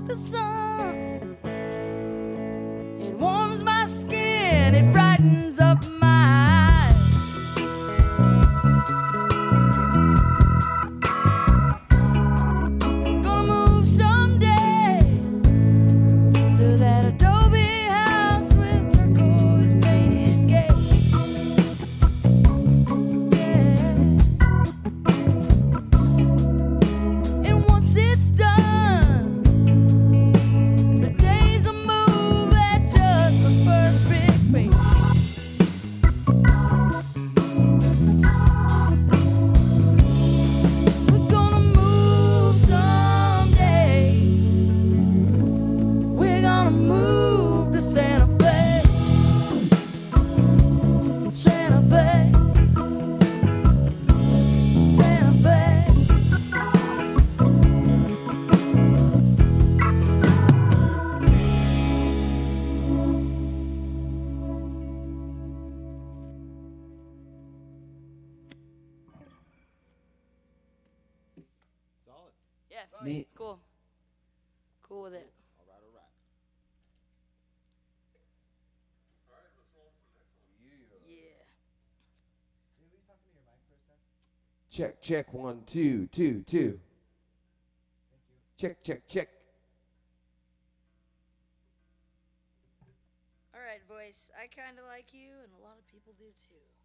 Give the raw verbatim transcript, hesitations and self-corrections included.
the sun. It warms my skin, it brightens up my eyes. We're gonna move someday to that adobe house with turquoise painted gates. Yeah. And once it's done, the days will move at just the first big pace. We're gonna move someday. We're gonna move to Santa Fe. Santa Fe. Santa Fe. Solid. Yeah, Neat. cool. Cool with it. All right, all right. Yeah. Check, check, one, two, two, two. Check, check, check. All right, voice. I kind of like you, and a lot of people do too.